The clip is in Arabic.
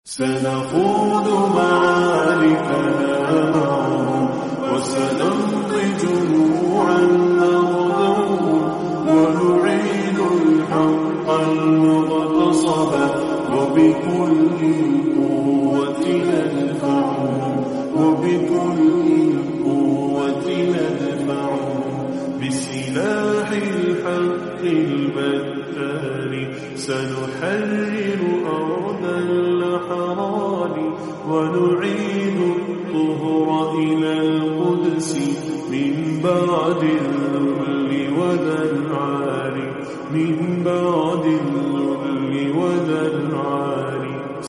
سنخوض معاركنا معهم وسنمضي جموعا نغدو ونعيد الحق المغتصب وبكل القوة ندفعه بسلاح الحق البتار سنحرر أرض الأحرار ونعيد الطهر إلى القدس من بعد الذل والعار